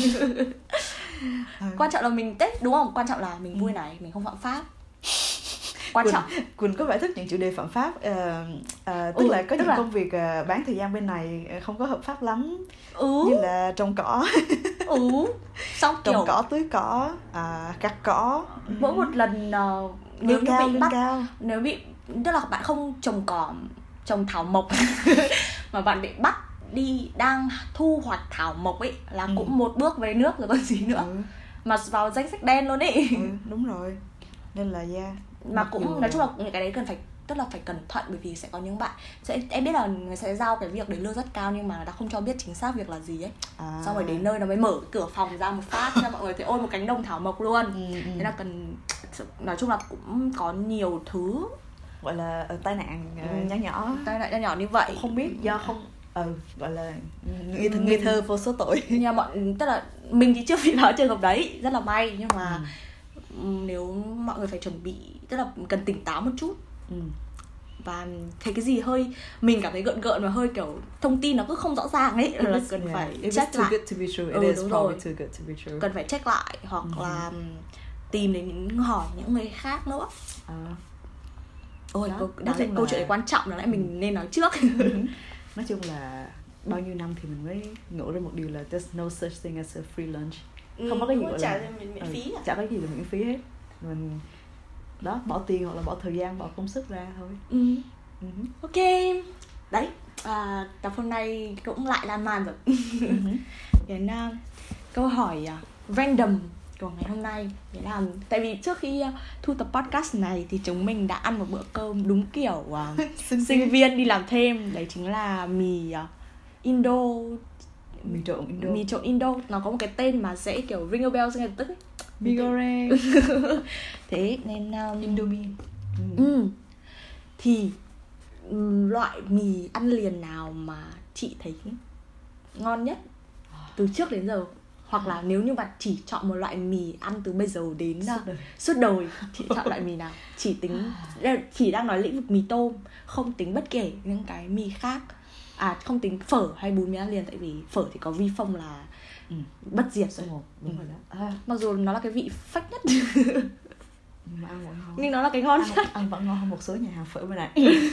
B: Quan trọng là mình Tết, đúng không? Quan trọng là mình vui này, mình không phạm pháp. Quan
A: Quỳnh,
B: trọng
A: Quỳnh có vẻ thích những chủ đề phạm pháp, uh, uh, tức ừ, là có tức những là... công việc uh, bán thời gian bên này không có hợp pháp lắm, ừ. như là trồng cỏ,
B: ừ. Xong
A: trồng
B: kiểu...
A: cỏ, tưới cỏ, uh, cắt cỏ.
B: Mỗi một lần uh, nếu
A: cao,
B: bị bắt,
A: cao.
B: nếu bị, tức là bạn không trồng cỏ, trồng thảo mộc mà bạn bị bắt đi đang thu hoạch thảo mộc ấy là ừ. cũng một bước về nước rồi còn gì nữa, ừ. mà vào danh sách đen luôn ấy.
A: Ừ, đúng rồi. Nên là yeah,
B: mà cũng dù... nói chung là những cái đấy cần phải tức là phải cẩn thận, bởi vì sẽ có những bạn sẽ em biết là người sẽ giao cái việc đấy lương rất cao nhưng mà người ta không cho biết chính xác việc là gì ấy. À. Xong rồi đến nơi nó mới mở cửa phòng ra một phát cho mọi người thấy ôi một cánh đồng thảo mộc luôn. Ừ, ừ. Thế là cần, nói chung là cũng có nhiều thứ
A: gọi là tai nạn ừ. nhỏ nhỏ
B: tai nạn nhỏ nhỏ như vậy,
A: không biết do không ừ gọi là nghi thơ, nghi thơ vô số tội.
B: Nhưng bọn tức là mình thì chưa bị vào trường hợp đấy, rất là may, nhưng mà ừ. nếu mọi người phải chuẩn bị, tức là cần tỉnh táo một chút. Ừ. Và thấy cái gì hơi mình cảm thấy gợn gợn và hơi kiểu thông tin nó cứ không rõ ràng ấy là cần yeah. phải
A: It
B: check lại.
A: Ừ, đúng rồi.
B: Cần phải check lại hoặc ừ. là tìm đến những hỏi những người khác nữa. À. Ôi, câu, đó là câu chuyện này quan trọng, là lẽ mình ừ. nên nói trước.
A: Nói chung là bao nhiêu năm thì mình mới ngộ ra một điều là there's no such thing as a free lunch. Không ừ, có cái gì gọi là
B: miễn, miễn phí.
A: Ừ, chả có gì là miễn phí hết. Mình đó bỏ tiền hoặc là bỏ thời gian, bỏ công sức ra thôi. Ừ.
B: Uh-huh. Ok. Đấy, à, tập hôm nay cũng lại lan man rồi. Uh-huh. Đến uh, câu hỏi uh, random của ngày hôm nay. Đấy là tại vì trước khi uh, thu tập podcast này thì chúng mình đã ăn một bữa cơm đúng kiểu uh, sinh, sinh viên đi làm thêm. Đấy chính là mì uh, Indo,
A: mì trộn Indo.
B: Mì trộn Indo. Nó có một cái tên mà sẽ kiểu ring a bell ngay lập tức ấy.
A: Mì goreng.
B: Thế nên um,
A: Indomie.
B: Ừ. Ừ. Thì um, loại mì ăn liền nào mà chị thấy ngon nhất từ trước đến giờ? Hoặc là nếu như mà chỉ chọn một loại mì ăn từ bây giờ đến suốt đời, suốt đời chị chọn loại mì nào? Chỉ tính chỉ đang nói lĩnh vực mì tôm, không tính bất kể những cái mì khác. À, không tính phở hay bún mì ăn liền, tại vì phở thì có vi phong là ừ. bất diệt rồi.
A: Đúng rồi đó.
B: À, mặc dù nó là cái vị phách nhất
A: mà ăn vẫn ngon,
B: nhưng nó là cái ngon
A: ăn,
B: nhất.
A: Ăn vẫn ngon hơn một số nhà hàng phở bên này.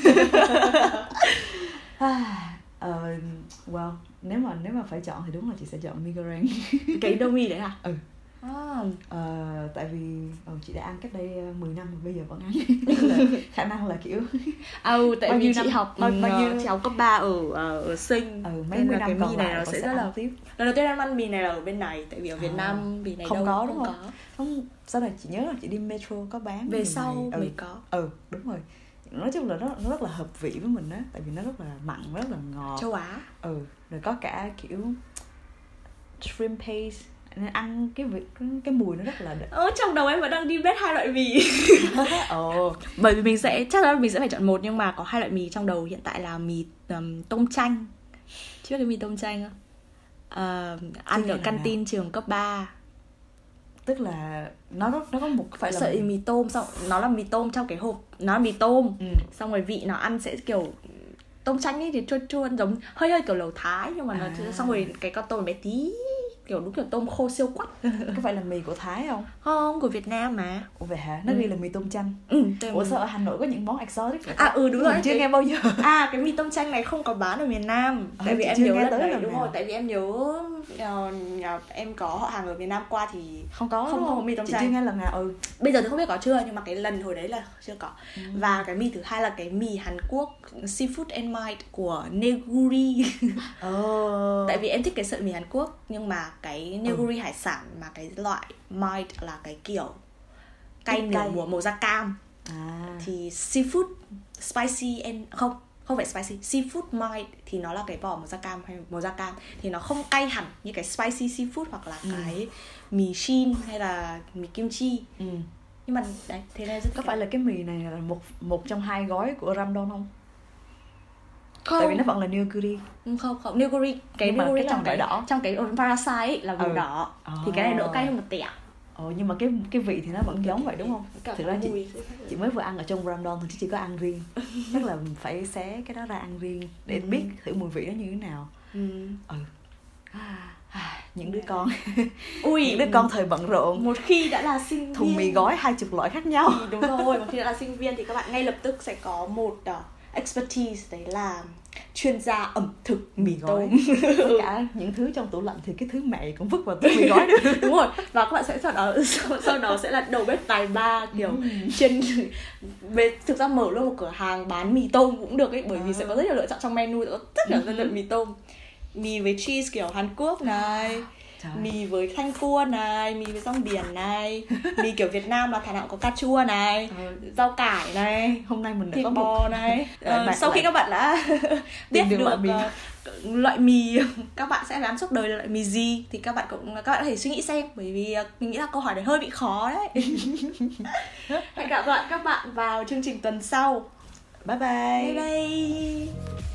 A: uh, well, nếu mà nếu mà phải chọn thì đúng là chị sẽ chọn mì goreng.
B: Cái Indomie đấy à?
A: Ừ. À. Uh, tại vì uh, chị đã ăn cách đây mười năm mà bây giờ vẫn ăn. Là khả năng là kiểu
B: à, ừ, tại bao vì chị năm, học bao, bao nhiêu chị học cấp ba ở ở Sinh.
A: Ừ, mấy mươi năm
B: cái mì này nó sẽ rất là
A: tiếp.
B: Lần đầu tiên em ăn mì này là ở bên này, tại vì ở Việt à, Nam mì này
A: không
B: đâu
A: có đúng
B: không,
A: không?
B: Có.
A: Không, sau này chị nhớ là chị đi Metro có bán.
B: Về sau
A: này.
B: mới
A: ừ.
B: có.
A: Ừ, đúng rồi. Nói chung là nó, nó rất là hợp vị với mình á, tại vì nó rất là mặn, rất là ngọt.
B: Châu Á. Ừ,
A: rồi có cả kiểu shrimp paste, nên ăn cái vị cái, cái mùi nó rất là đậm.
B: Ờ, trong đầu em vẫn đang đi bet hai loại mì. Ồ, bởi vì mình sẽ chắc là mình sẽ phải chọn một, nhưng mà có hai loại mì trong đầu hiện tại là mì um, tôm chanh. Chị biết cái mì tôm chanh không? Uh, ăn ở canteen trường cấp ba.
A: Tức là nó nó nó có một
B: phải là sợi mì tôm, xong nó là mì tôm trong cái hộp, nó là mì tôm. Ừ. Xong rồi vị nó ăn sẽ kiểu tôm chanh ấy thì chua chua, giống hơi hơi kiểu lẩu Thái, nhưng mà nó à. Xong rồi cái con tôm bé tí, kiểu đúng kiểu tôm khô siêu quắt.
A: Có phải là mì của Thái không?
B: Không, của Việt Nam mà.
A: Ủa vậy hả? Nó
B: ừ.
A: ghi là mì tôm chanh.
B: Ừ.
A: Ủa sao ở Hà Nội có những món exotic?
B: À ừ đúng rồi.
A: Mình chưa
B: cái...
A: nghe bao giờ.
B: À cái mì tôm chanh này không có bán ở miền Nam.
A: À,
B: tại vì em nhớ là đấy, đúng
A: nào.
B: rồi. Tại vì em nhớ uh, nhà em có họ hàng ở miền Nam qua thì
A: không có
B: không, không có mì tôm
A: chị
B: chanh.
A: Chị chưa nghe lần nào. Ừ.
B: Bây giờ thì không biết có chưa, nhưng mà cái lần hồi đấy là chưa có. Ừ. Và cái mì thứ hai là cái mì Hàn Quốc Seafood and Might của Neguri.
A: Oh.
B: Tại vì em thích cái sợi mì Hàn Quốc, nhưng mà cái Neguri ừ. hải sản mà cái loại Might là cái kiểu cay nửa mùa màu da cam. À. Thì seafood spicy and không không phải spicy, seafood mild thì nó là cái vỏ màu da cam hay màu da cam thì nó không cay hẳn như cái spicy seafood hoặc là ừ. cái mì shin hay là mì kimchi. Ừ. Nhưng mà đấy, thế nên rất
A: có phải là cái mì này là một một trong hai gói của Ramdon không?
B: Không.
A: Tại vì nó vẫn là Niguri.
B: Không không, Niguri cái Niguri trong cái
A: đỏ,
B: trong cái Parasite ấy là màu ừ. đỏ. Oh. Thì cái này đỡ cay hơn một tẹo.
A: Ồ, nhưng mà cái cái vị thì nó vẫn giống vậy đúng không? Thực ra chị, chị mới vừa ăn ở trong Ramdon thôi chứ chỉ có ăn riêng. Chắc là phải xé cái đó ra ăn riêng để biết thử mùi vị nó như thế nào. Ừ. Ừ. Những đứa con Ui, những đứa con thời bận rộn,
B: một khi đã là sinh viên,
A: thùng mì gói hai chục loại khác nhau.
B: Đúng rồi, một khi đã là sinh viên thì các bạn ngay lập tức sẽ có một uh, expertise, đấy là chuyên gia ẩm thực mì gói.
A: Tất cả những thứ trong tủ lạnh thì cái thứ mẹ cũng vứt vào tủ mì gói được.
B: Đúng rồi, và các bạn sẽ sau đó sau, sau đó sẽ là đầu bếp tài ba kiểu chuyên về thực ra mở luôn một cửa hàng bán mì tôm cũng được ấy, bởi vì à. sẽ có rất nhiều lựa chọn trong menu, có rất nhiều lựa chọn mì tôm, mì với cheese kiểu Hàn Quốc này,
A: Trời.
B: Mì với thanh cua này, mì với rong biển này, mì kiểu Việt Nam là thà nào có cà chua này, ừ. rau cải này.
A: Hôm nay mình đã
B: thịt
A: có
B: bò
A: một...
B: này. ờ, Sau khi
A: lại...
B: các bạn đã biết được, được loại mì. Uh, loại mì các bạn sẽ làm suốt đời là loại mì gì thì các bạn cũng các bạn có thể suy nghĩ xem, bởi vì uh, mình nghĩ là câu hỏi này hơi bị khó đấy. Hẹn gặp lại các bạn vào chương trình tuần sau.
A: Bye bye.
B: Bye bye.